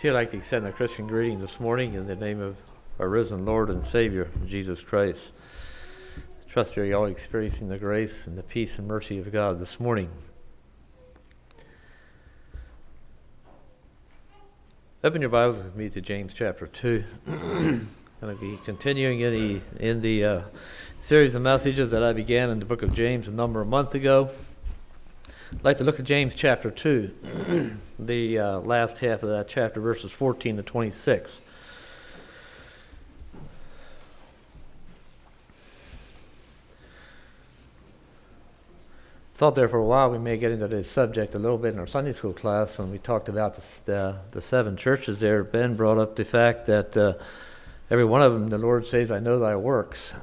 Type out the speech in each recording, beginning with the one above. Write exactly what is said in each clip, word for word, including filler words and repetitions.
If you'd like to extend a Christian greeting this morning in the name of our risen Lord and Savior, Jesus Christ. I trust you're all experiencing the grace and the peace and mercy of God this morning. Open your Bibles with me to James chapter two. I'm going to be continuing in the, in the uh, series of messages that I began in the book of James a number of months ago. I'd like to look at James chapter two, the uh, last half of that chapter, verses fourteen to twenty-six. Thought there for a while we may get into this subject a little bit in our Sunday school class when we talked about the, uh, the seven churches there. Ben brought up the fact that uh, every one of them, the Lord says, I know thy works.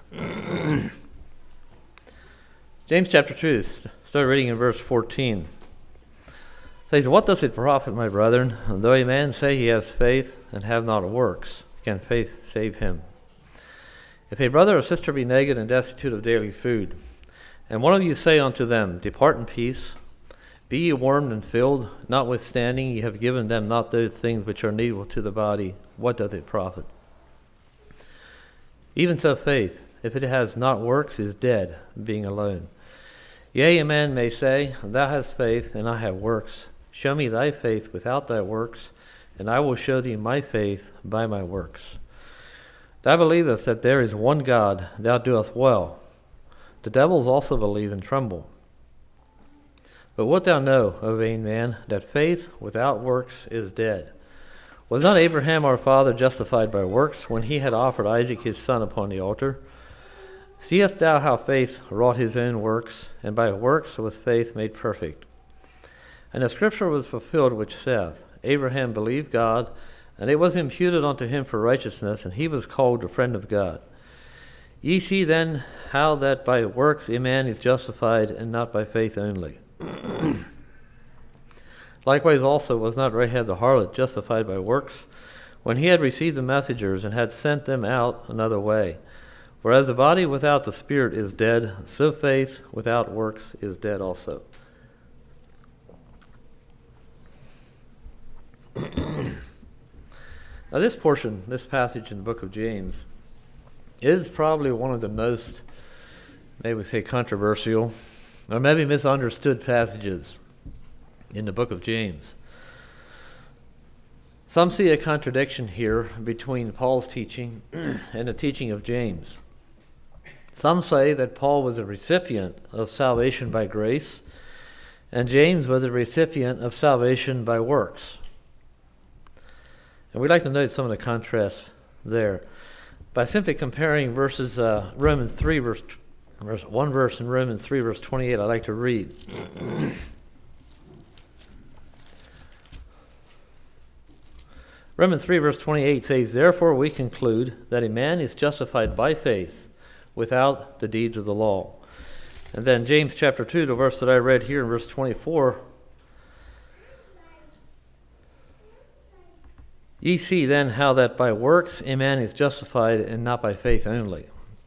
James chapter two, start reading in verse fourteen. It says, what does it profit, my brethren, though a man say he has faith and have not works? Can faith save him? If a brother or sister be naked and destitute of daily food, and one of you say unto them, depart in peace, be ye warmed and filled, notwithstanding ye have given them not those things which are needful to the body, what doth it profit? Even so faith, if it has not works, is dead, being alone. Yea, a man may say, thou hast faith, and I have works. Show me thy faith without thy works, and I will show thee my faith by my works. Thou believest that there is one God, thou doest well. The devils also believe and tremble. But wilt thou know, O vain man, that faith without works is dead? Was not Abraham our father justified by works when he had offered Isaac his son upon the altar? Seest thou how faith wrought his own works, and by works was faith made perfect? And the scripture was fulfilled which saith, Abraham believed God, and it was imputed unto him for righteousness, and he was called the friend of God. Ye see then how that by works a man is justified, and not by faith only. Likewise also was not Rahab the harlot justified by works, when he had received the messengers, and had sent them out another way? For as the body without the spirit is dead, so faith without works is dead also. Now this portion, this passage in the book of James, is probably one of the most, maybe we say controversial, or maybe misunderstood passages in the book of James. Some see a contradiction here between Paul's teaching and the teaching of James. Some say that Paul was a recipient of salvation by grace, and James was a recipient of salvation by works. And we'd like to note some of the contrasts there by simply comparing verses uh, Romans three, verse, verse one verse in Romans three, verse twenty-eight. I'd like to read. Romans three, verse twenty-eight says, therefore we conclude that a man is justified by faith without the deeds of the law. And then James chapter two, the verse that I read here in verse twenty-four, ye see then how that by works a man is justified, and not by faith only.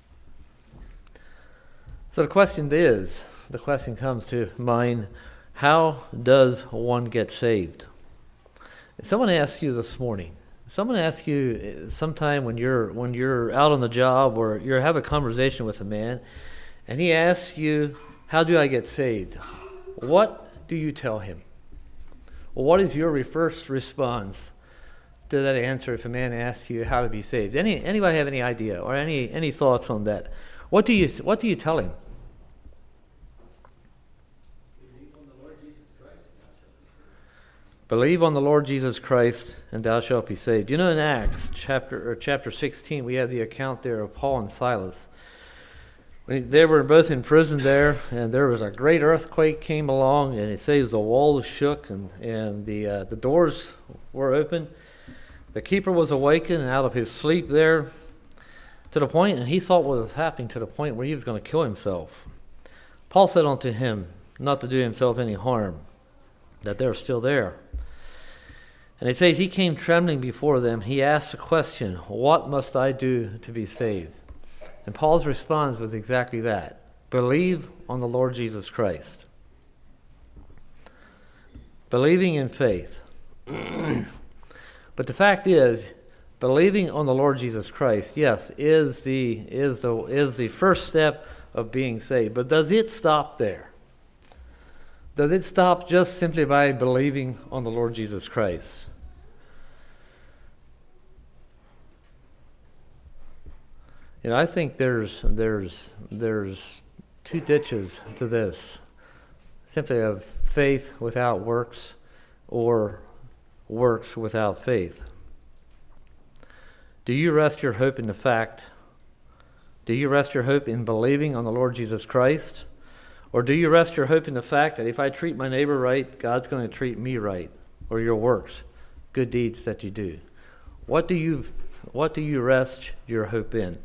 So the question is, the question comes to mind, how does one get saved? If someone asks you this morning, someone asks you sometime when you're when you're out on the job or you have a conversation with a man, and he asks you, how do I get saved? What do you tell him? Well, what is your first response to that answer if a man asks you how to be saved? Any anybody have any idea or any any thoughts on that? What do you what do you tell him? Believe on the Lord Jesus Christ, and thou shalt be saved. You know, in Acts chapter or chapter sixteen, we have the account there of Paul and Silas. When they were both in prison there, and there was a great earthquake came along, and it says the walls shook, and and the uh, the doors were open. The keeper was awakened out of his sleep there, to the point, and he saw what was happening to the point where he was going to kill himself. Paul said unto him not to do himself any harm, that they're still there. And it says he came trembling before them. He asked the question, what must I do to be saved? And Paul's response was exactly that. Believe on the Lord Jesus Christ. Believing in faith. But the fact is, believing on the Lord Jesus Christ, yes, is the is the is the first step of being saved. But does it stop there? Does it stop just simply by believing on the Lord Jesus Christ? You know, I think there's there's there's two ditches to this. Simply of faith without works, or works without faith. Do you rest your hope in the fact, do you rest your hope in believing on the Lord Jesus Christ? Or do you rest your hope in the fact that if I treat my neighbor right, God's going to treat me right? Or your works, good deeds that you do? What do you what do you rest your hope in?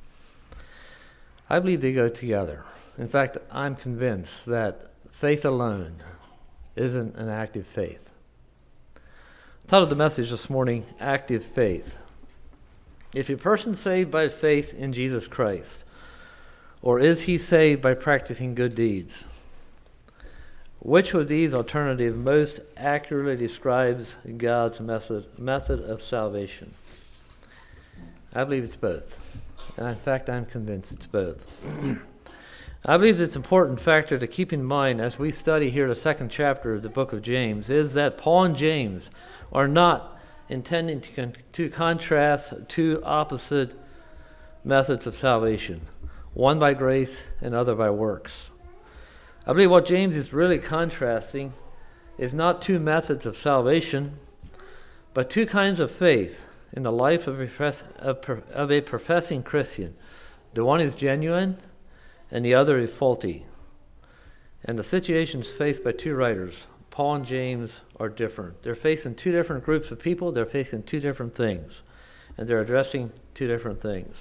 I believe they go together. In fact, I'm convinced that faith alone isn't an active faith. I titled the message this morning, Active Faith. If a person saved by faith in Jesus Christ, or is he saved by practicing good deeds? Which of these alternatives most accurately describes God's method, method of salvation? I believe it's both. And in fact, I'm convinced it's both. I believe it's an important factor to keep in mind as we study here the second chapter of the book of James is that Paul and James are not intending to, con- to contrast two opposite methods of salvation, one by grace and other by works. I believe what James is really contrasting is not two methods of salvation, but two kinds of faith in the life of a, profess- of a professing Christian. The one is genuine, and the other is faulty. And the situations faced by two writers, Paul and James, are different. They're facing two different groups of people. They're facing two different things. And they're addressing two different things.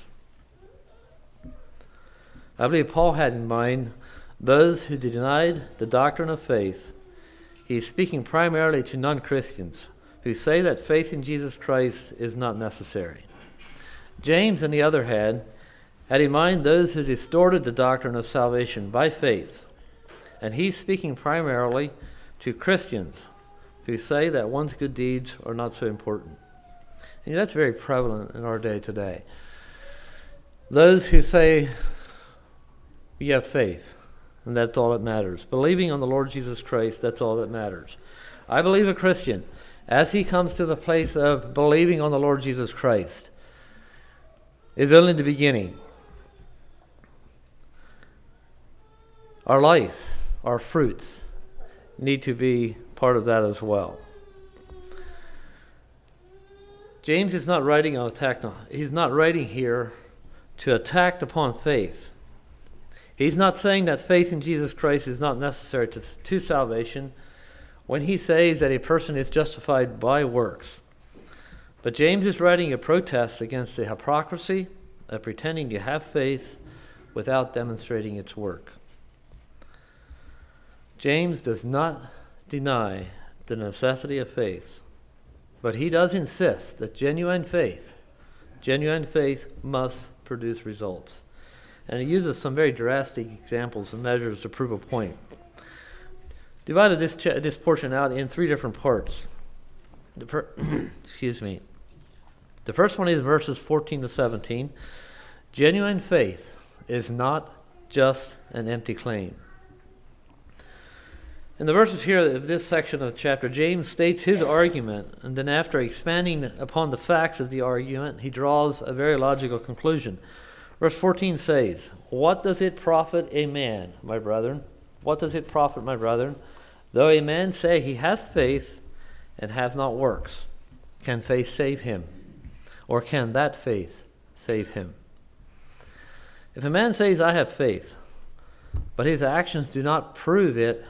I believe Paul had in mind those who denied the doctrine of faith. He's speaking primarily to non-Christians who say that faith in Jesus Christ is not necessary. James, on the other hand, had in mind those who distorted the doctrine of salvation by faith. And he's speaking primarily to Christians who say that one's good deeds are not so important. And that's very prevalent in our day today. Those who say, we have faith, and that's all that matters. Believing on the Lord Jesus Christ, that's all that matters. I believe a Christian, as he comes to the place of believing on the Lord Jesus Christ, is only the beginning. Our life, our fruits, need to be part of that as well. James is not writing on attack. He's not writing here to attack upon faith. He's not saying that faith in Jesus Christ is not necessary to, to salvation when he says that a person is justified by works. But James is writing a protest against the hypocrisy of pretending to have faith without demonstrating its work. James does not deny the necessity of faith, but he does insist that genuine faith, genuine faith must produce results. And he uses some very drastic examples and measures to prove a point. Divided this ch- this portion out in three different parts. The fir- excuse me. The first one is verses fourteen to seventeen. Genuine faith is not just an empty claim. In the verses here of this section of the chapter, James states his argument, and then after expanding upon the facts of the argument, he draws a very logical conclusion. Verse fourteen says, "What does it profit a man, my brethren? What does it profit, my brethren, though a man say he hath faith and have not works? Can faith save him? Or can that faith save him?" If a man says, "I have faith," but his actions do not prove it,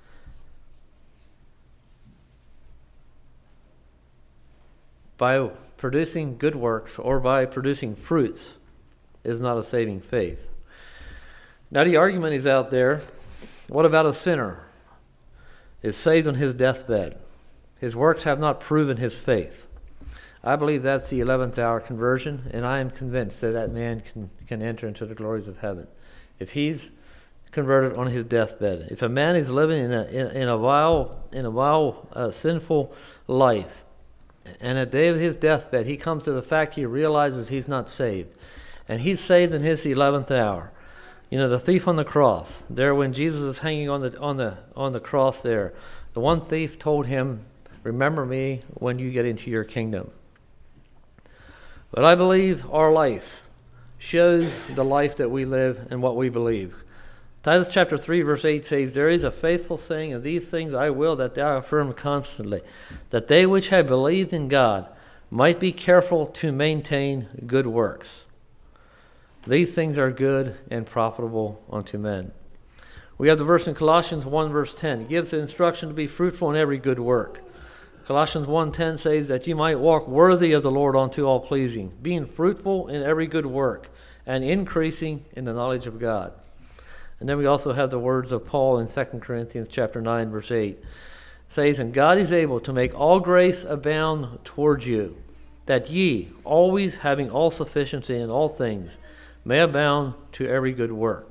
by producing good works or by producing fruits, is not a saving faith. Now the argument is out there, what about a sinner? Is saved on his deathbed. His works have not proven his faith. I believe that's the eleventh hour conversion, and I am convinced that that man can, can enter into the glories of heaven. If he's converted on his deathbed. If a man is living in a, in, in a vile, in a vile uh, sinful life, And at the day of his deathbed, he comes to the fact he realizes he's not saved. And he's saved in his eleventh hour. You know, the thief on the cross, there when Jesus was hanging on the on the on the cross there, the one thief told him, "Remember me when you get into your kingdom." But I believe our life shows the life that we live and what we believe. Titus chapter three verse eight says, "There is a faithful saying, and these things I will that thou affirm constantly, that they which have believed in God might be careful to maintain good works. These things are good and profitable unto men." We have the verse in Colossians one verse ten. It gives the instruction to be fruitful in every good work. Colossians one ten says that you might walk worthy of the Lord unto all pleasing, being fruitful in every good work, and increasing in the knowledge of God. And then we also have the words of Paul in Second Corinthians chapter nine verse eight. It says, "And God is able to make all grace abound towards you, that ye, always having all sufficiency in all things, may abound to every good work."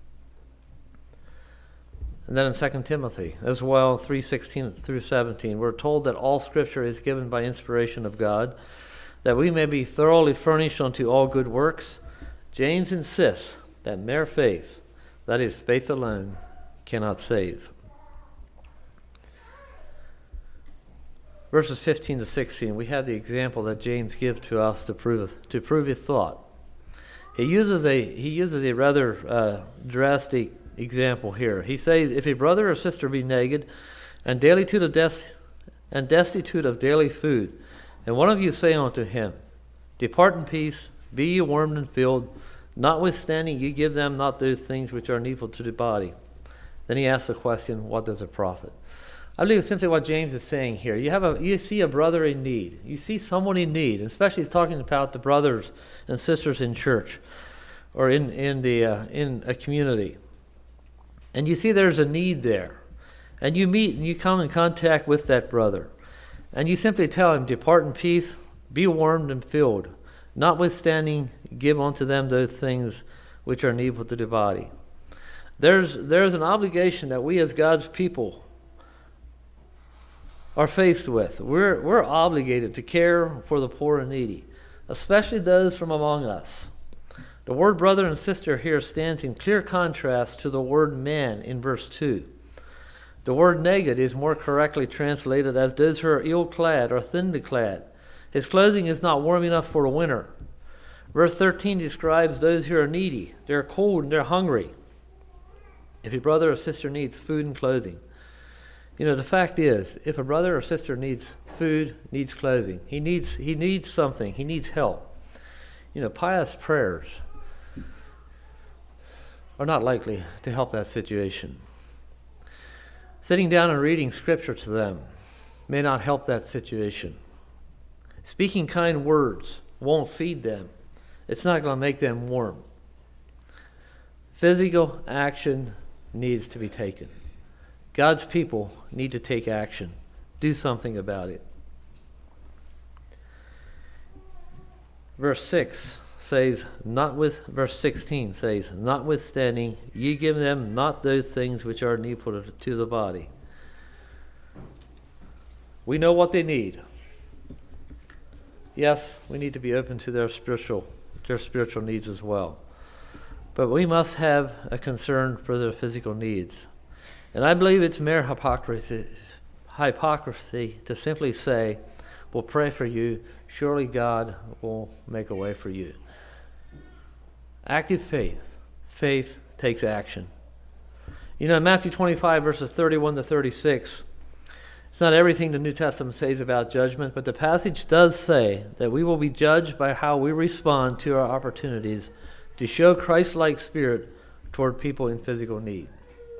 And then in Second Timothy as well, three sixteen through seventeen, we're told that all Scripture is given by inspiration of God, that we may be thoroughly furnished unto all good works. James insists that mere faith, that is, faith alone, cannot save. Verses fifteen to sixteen, we have the example that James gives to us to prove to prove his thought. He uses a he uses a rather uh, drastic example here. He says, "If a brother or sister be naked, and destitute of des- and destitute of daily food, and one of you say unto him, Depart in peace, be ye warmed and filled, notwithstanding ye give them not those things which are needful to the body." Then he asks the question, what does it profit? I believe simply what James is saying here. You have a you see a brother in need. You see someone in need, especially he's talking about the brothers and sisters in church or in in the uh, in a community. And you see there's a need there. And you meet and you come in contact with that brother. And you simply tell him, "Depart in peace, be warmed and filled, notwithstanding give unto them those things which are needful to the body." There's there's an obligation that we as God's people are faced with. We're we're obligated to care for the poor and needy, especially those from among us. The word brother and sister here stands in clear contrast to the word man in verse two. The word naked is more correctly translated as those who are ill-clad or thinly clad. His clothing is not warm enough for the winter. Verse thirteen describes those who are needy. They're cold and they're hungry. If a brother or sister needs food and clothing, you know, the fact is, if a brother or sister needs food, needs clothing, he needs he needs something, he needs help. You know, pious prayers are not likely to help that situation. Sitting down and reading Scripture to them may not help that situation. Speaking kind words won't feed them. It's not going to make them warm. Physical action needs to be taken. God's people need to take action. Do something about it. Verse six says, not with verse sixteen says, "Notwithstanding, ye give them not those things which are needful to the body." We know what they need. Yes, we need to be open to their spiritual their spiritual needs as well. But we must have a concern for their physical needs. And I believe it's mere hypocrisy, hypocrisy to simply say, "We'll pray for you. Surely God will make a way for you." Active faith. Faith takes action. You know, in Matthew twenty-five, verses thirty-one to thirty-six, it's not everything the New Testament says about judgment, but the passage does say that we will be judged by how we respond to our opportunities to show Christ-like spirit toward people in physical need.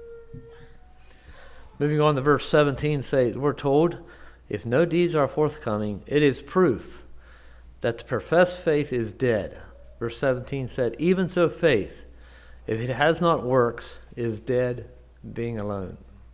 Moving on to verse seventeen, says, we're told, if no deeds are forthcoming, it is proof that the professed faith is dead. Verse seventeen said, even so faith, if it has not works, is dead, being alone.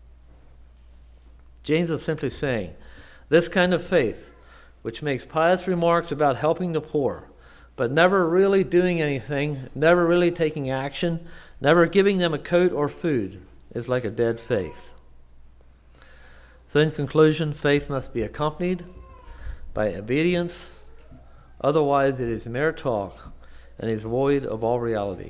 James is simply saying, this kind of faith, which makes pious remarks about helping the poor, but never really doing anything, never really taking action, never giving them a coat or food, is like a dead faith. So in conclusion, faith must be accompanied by obedience. Otherwise, it is mere talk and is void of all reality.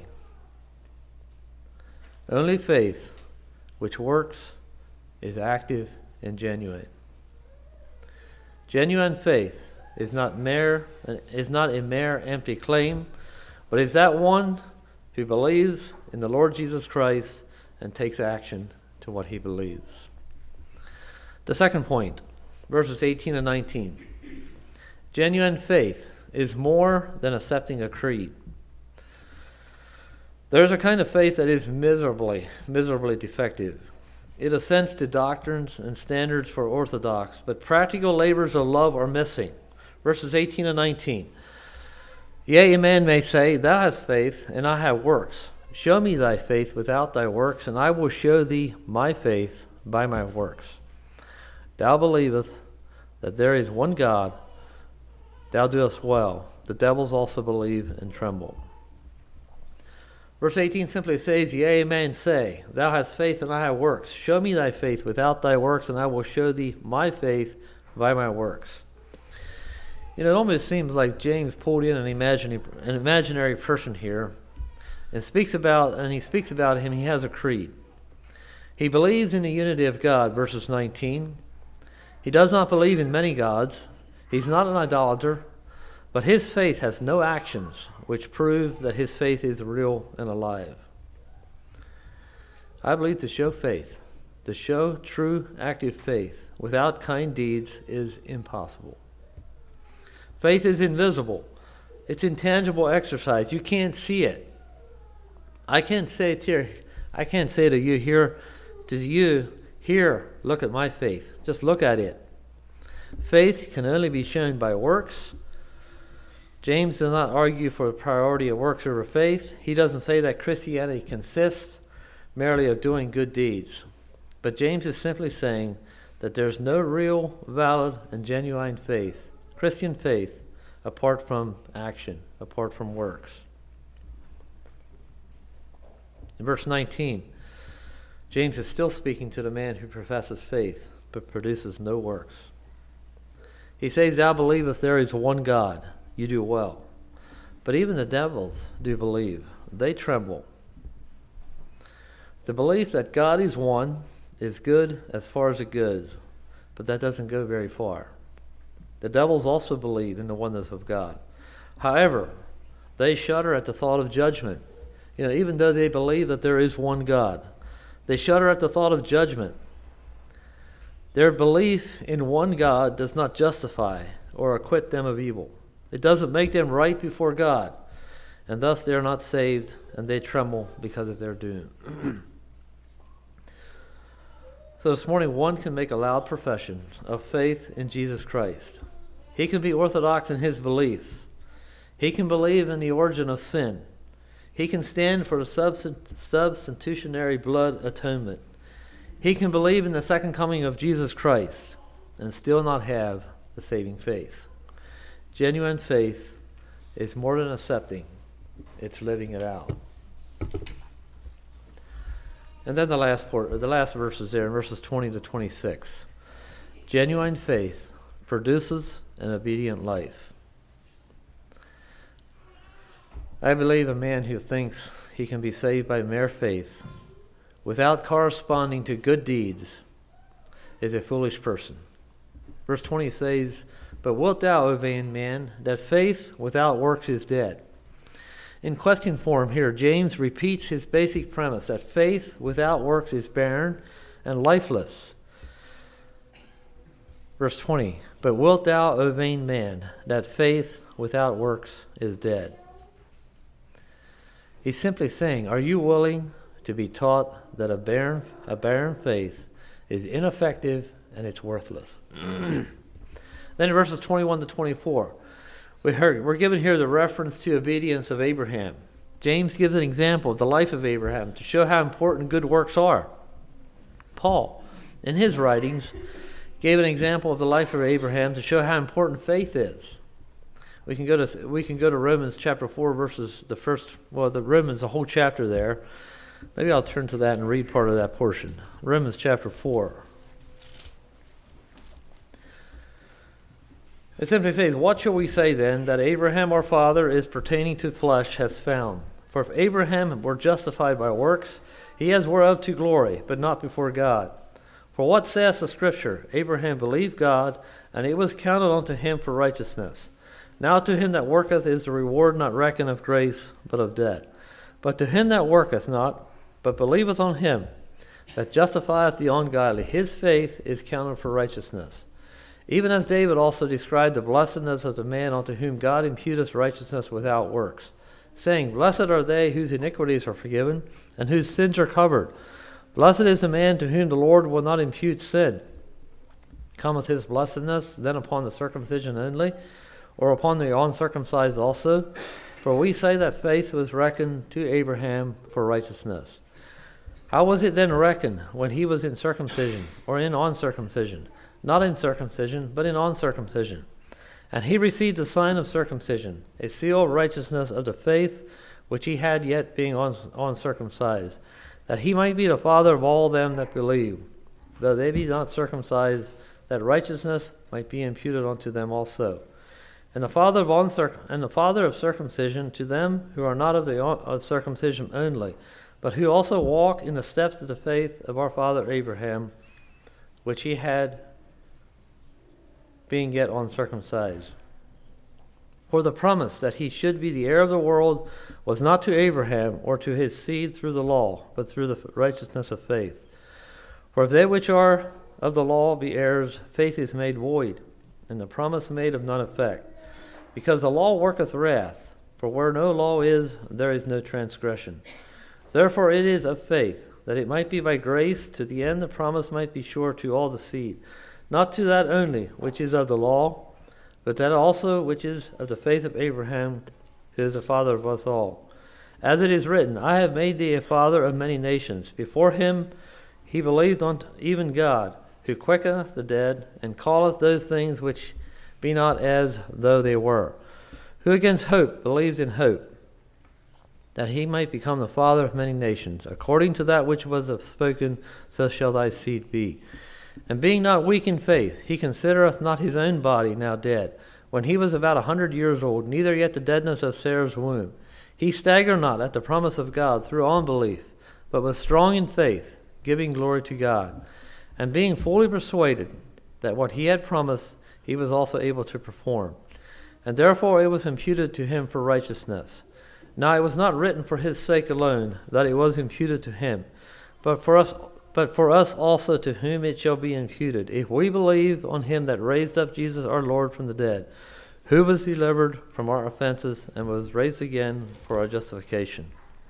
Only faith which works is active and genuine. Genuine faith is not mere is not a mere empty claim, but is that one who believes in the Lord Jesus Christ and takes action to what he believes. The second point, verses eighteen and nineteen. Genuine faith is more than accepting a creed. There's a kind of faith that is miserably, miserably defective. It assents to doctrines and standards for orthodox, but practical labors of love are missing. Verses eighteen and nineteen. Yea, a man may say, Thou hast faith, and I have works. Show me thy faith without thy works, and I will show thee my faith by my works. Thou believest that there is one God, thou doest well. The devils also believe and tremble. Verse eighteen simply says, Yea, a man say, Thou hast faith, and I have works. Show me thy faith without thy works, and I will show thee my faith by my works. You know, it almost seems like James pulled in an imaginary, an imaginary person here, and speaks about, and he speaks about him. He has a creed. He believes in the unity of God, verses nineteen. He does not believe in many gods. He's not an idolater, but his faith has no actions which prove that his faith is real and alive. I believe to show faith, to show true active faith without kind deeds is impossible. Faith is invisible. It's intangible exercise. You can't see it. I can't say it here. I can't say to you here, to you, here, look at my faith. Just look at it. Faith can only be shown by works. James does not argue for the priority of works over faith. He doesn't say that Christianity consists merely of doing good deeds. But James is simply saying that there's no real, valid, and genuine faith, Christian faith, apart from action, apart from works. In verse nineteen, James is still speaking to the man who professes faith, but produces no works. He says, Thou believest there is one God. You do well. But even the devils do believe. They tremble. The belief that God is one is good as far as it goes, but that doesn't go very far. The devils also believe in the oneness of God. However, they shudder at the thought of judgment. You know, even though they believe that there is one God, they shudder at the thought of judgment. Their belief in one God does not justify or acquit them of evil. It doesn't make them right before God, and thus they are not saved, and they tremble because of their doom. So this morning, one can make a loud profession of faith in Jesus Christ. He can be orthodox in his beliefs. He can believe in the origin of sin. He can stand for the substitutionary blood atonement. He can believe in the second coming of Jesus Christ and still not have the saving faith. Genuine faith is more than accepting, it's living it out. And then the last part, the last verses there, in verses twenty to twenty-six. Genuine faith produces an obedient life. I believe a man who thinks he can be saved by mere faith without corresponding to good deeds is a foolish person. Verse twenty says, But wilt thou, O vain man, that faith without works is dead? In question form here, James repeats his basic premise that faith without works is barren and lifeless. Verse twenty, But wilt thou, O vain man, that faith without works is dead? He's simply saying, are you willing to be taught that a barren, a barren faith is ineffective and it's worthless? Then in verses twenty-one to twenty-four, we heard, we're given here the reference to obedience of Abraham. James gives an example of the life of Abraham to show how important good works are. Paul, in his writings, gave an example of the life of Abraham to show how important faith is. We can go to we can go to Romans chapter four, verses the first well the Romans the whole chapter there. Maybe I'll turn to that and read part of that portion. Romans chapter four. It simply says, "What shall we say then that Abraham our father is pertaining to flesh has found? For if Abraham were justified by works, he has whereof to glory, but not before God. For what saith the Scripture? Abraham believed God, and it was counted unto him for righteousness. Now to him that worketh is the reward not reckoned of grace, but of debt. But to him that worketh not, but believeth on him that justifieth the ungodly, his faith is counted for righteousness. Even as David also described the blessedness of the man unto whom God imputeth righteousness without works, saying, Blessed are they whose iniquities are forgiven, and whose sins are covered. Blessed is the man to whom the Lord will not impute sin. Cometh his blessedness then upon the circumcision only, or upon the uncircumcised also? For we say that faith was reckoned to Abraham for righteousness. How was it then reckoned when he was in circumcision, or in uncircumcision? Not in circumcision, but in uncircumcision. And he received the sign of circumcision, a seal of righteousness of the faith which he had yet being uncircumcised, that he might be the father of all them that believe, though they be not circumcised, that righteousness might be imputed unto them also. And the father of uncirc- and the father of circumcision to them who are not of the un- of circumcision only, but who also walk in the steps of the faith of our father Abraham, which he had being yet uncircumcised. For the promise that he should be the heir of the world was not to Abraham or to his seed through the law, but through the righteousness of faith. For if they which are of the law be heirs, faith is made void, and the promise made of none effect. Because the law worketh wrath, for where no law is, there is no transgression. Therefore it is of faith, that it might be by grace, to the end the promise might be sure to all the seed, not to that only which is of the law, but that also which is of the faith of Abraham, who is the father of us all. As it is written, I have made thee a father of many nations. Before him he believed on even God, who quickeneth the dead, and calleth those things which be not as though they were. Who against hope believed in hope, that he might become the father of many nations, according to that which was spoken, so shall thy seed be. And being not weak in faith, he considereth not his own body now dead, when he was about a hundred years old, neither yet the deadness of Sarah's womb. He staggered not at the promise of God through unbelief, but was strong in faith, giving glory to God, and being fully persuaded that what he had promised he was also able to perform. And therefore it was imputed to him for righteousness. Now it was not written for his sake alone that it was imputed to him, but for us but for us also to whom it shall be imputed, if we believe on him that raised up Jesus our Lord from the dead, who was delivered from our offenses and was raised again for our justification.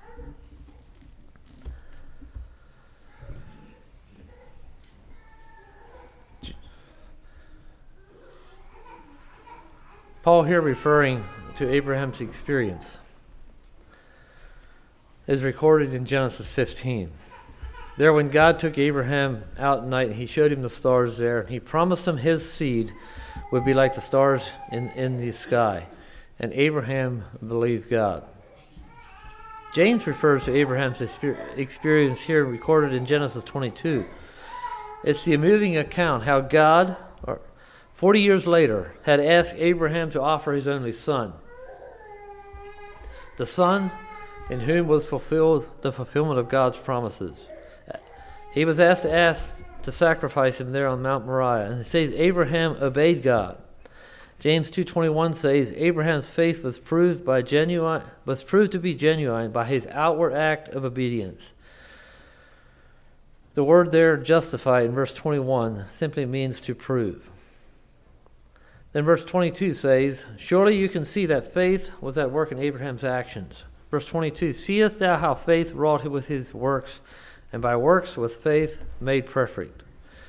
Paul here, referring to Abraham's experience, is recorded in Genesis fifteen. There, when God took Abraham out at night, he showed him the stars there, and he promised him his seed would be like the stars in, in the sky. And Abraham believed God. James refers to Abraham's experience here recorded in Genesis twenty-two. It's the moving account how God, or forty years later, had asked Abraham to offer his only son, the son in whom was fulfilled the fulfillment of God's promises. He was asked to ask to sacrifice him there on Mount Moriah, and it says Abraham obeyed God. James two twenty-one says Abraham's faith was proved by genuine was proved to be genuine by his outward act of obedience. The word there, justify, in verse twenty-one, simply means to prove. Then verse twenty-two says, surely you can see that faith was at work in Abraham's actions. Verse twenty-two, seest thou how faith wrought with his works, and by works with faith made perfect.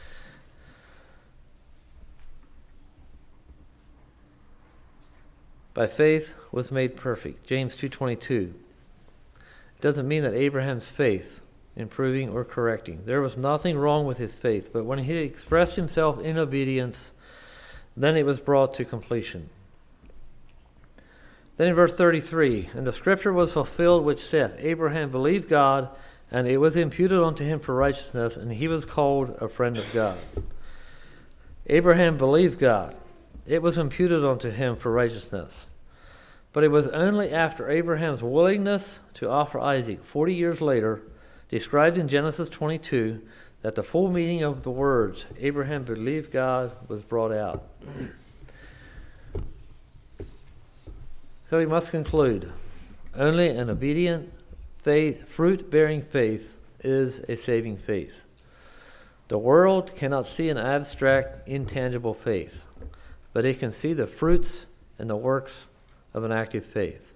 By faith was made perfect. James two twenty-two. It doesn't mean that Abraham's faith, improving or correcting. There was nothing wrong with his faith, but when he expressed himself in obedience, then it was brought to completion. Then in verse thirty-three, and the scripture was fulfilled which saith, Abraham believed God, and it was imputed unto him for righteousness, and he was called a friend of God. Abraham believed God, it was imputed unto him for righteousness. But it was only after Abraham's willingness to offer Isaac forty years later, described in Genesis twenty-two, that the full meaning of the words, Abraham believed God, was brought out. So we must conclude, only an obedient, faith, fruit-bearing faith is a saving faith. The world cannot see an abstract, intangible faith, but it can see the fruits and the works of an active faith.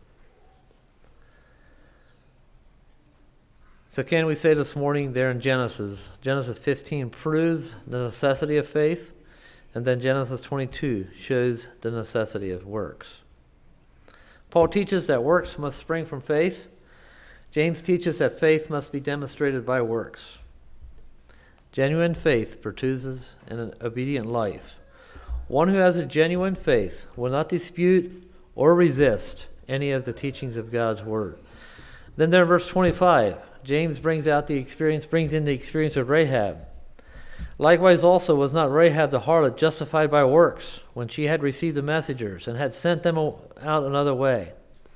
So can we say this morning there in Genesis, Genesis fifteen proves the necessity of faith, and then Genesis twenty-two shows the necessity of works. Paul teaches that works must spring from faith. James teaches that faith must be demonstrated by works. Genuine faith produces an obedient life. One who has a genuine faith will not dispute or resist any of the teachings of God's word. Then there in verse twenty-five, James brings out the experience, brings in the experience of Rahab. Likewise also was not Rahab the harlot justified by works when she had received the messengers and had sent them out another way.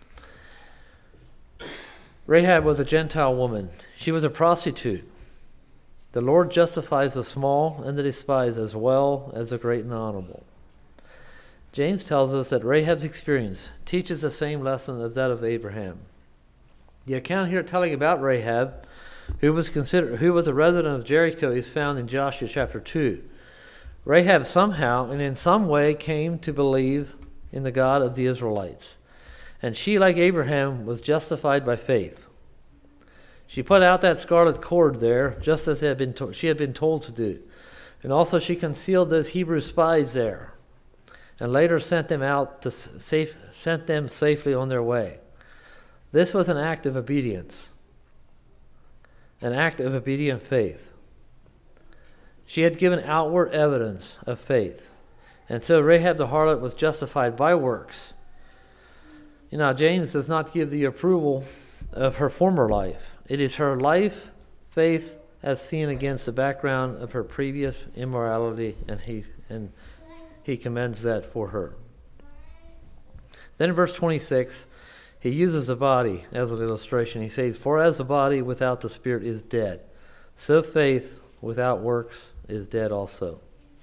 Rahab was a Gentile woman. She was a prostitute. The Lord justifies the small and the despised as well as the great and honorable. James tells us that Rahab's experience teaches the same lesson as that of Abraham. The account here telling about Rahab, who was considered who was a resident of Jericho, is found in Joshua chapter two. Rahab somehow and in some way came to believe in the God of the Israelites, and she, like Abraham, was justified by faith. She put out that scarlet cord there, just as had been to- she had been told to do, and also she concealed those Hebrew spies there, and later sent them out to safe sent them safely on their way. This was an act of obedience, an act of obedient faith. She had given outward evidence of faith, and so Rahab the harlot was justified by works. You know, James does not give the approval of her former life. It is her life, faith, as seen against the background of her previous immorality, and he and he commends that for her. Then in verse twenty-six, he uses the body as an illustration. He says, "For as the body without the spirit is dead, so faith without works is dead also."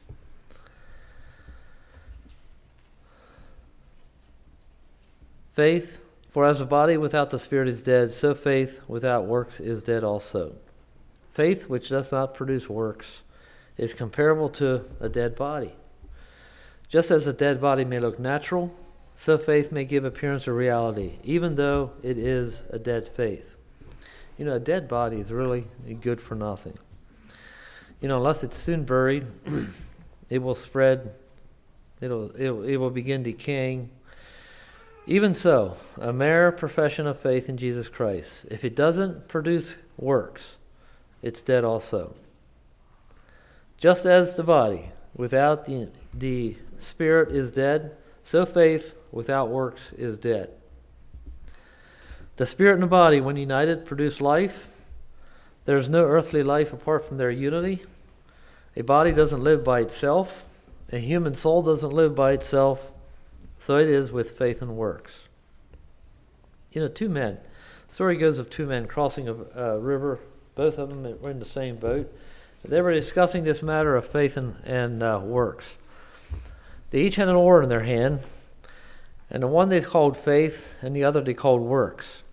Faith, for as the body without the spirit is dead, so faith without works is dead also. Faith which does not produce works is comparable to a dead body. Just as a dead body may look natural, so faith may give appearance of reality, even though it is a dead faith. You know, a dead body is really good for nothing. You know, unless it's soon buried, it will spread, it'll, it'll, it will begin decaying. Even so, a mere profession of faith in Jesus Christ, if it doesn't produce works, it's dead also. Just as the body without the, the spirit is dead, so faith without works is dead. The spirit and the body, when united, produce life. There is no earthly life apart from their unity. A body doesn't live by itself. A human soul doesn't live by itself. So it is with faith and works. You know, two men. The story goes of two men crossing a, a river. Both of them were in the same boat. They were discussing this matter of faith and, and uh, works. They each had an oar in their hand, and the one they called faith, and the other they called works.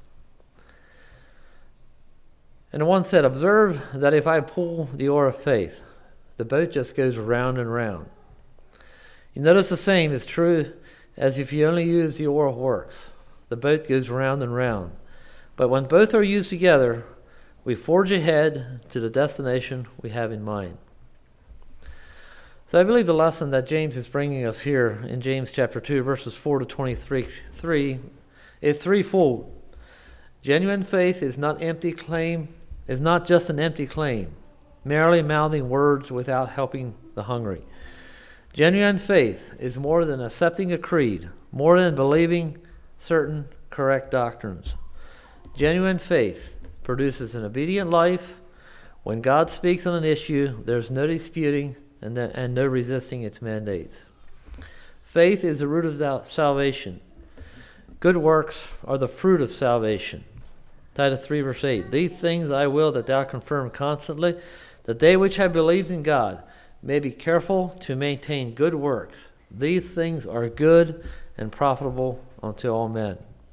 And the one said, "Observe that if I pull the oar of faith, the boat just goes round and round." You notice the same is true as if you only use the oar of works. The boat goes round and round. But when both are used together, we forge ahead to the destination we have in mind. So I believe the lesson that James is bringing us here in James chapter two, verses four to twenty-three, is threefold. Genuine faith is not empty claim, is not just an empty claim, merely mouthing words without helping the hungry. Genuine faith is more than accepting a creed, more than believing certain correct doctrines. Genuine faith produces an obedient life. When God speaks on an issue, there's no disputing and, the, and no resisting its mandates. Faith is the root of thou- salvation. Good works are the fruit of salvation. Titus three, verse eight. These things I will that thou confirm constantly, that they which have believed in God may be careful to maintain good works. These things are good and profitable unto all men.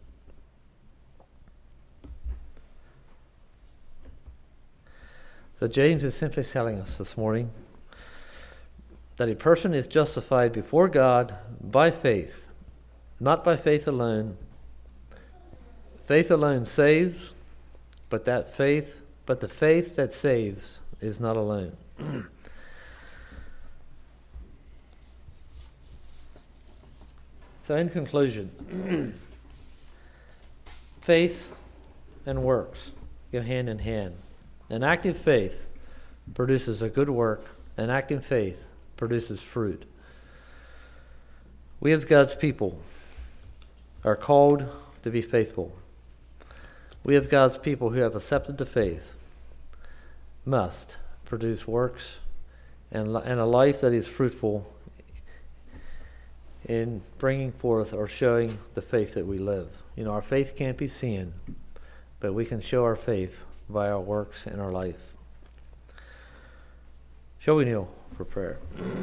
So James is simply telling us this morning that a person is justified before God by faith, not by faith alone. Faith alone saves, but that faith, but the faith that saves is not alone. So in conclusion, faith and works go hand in hand. An active faith produces a good work. An active faith produces fruit. We as God's people are called to be faithful. We as God's people who have accepted the faith must produce works and, and a life that is fruitful in bringing forth or showing the faith that we live. You know, our faith can't be seen, but we can show our faith by our works and our life. Shall we kneel for prayer?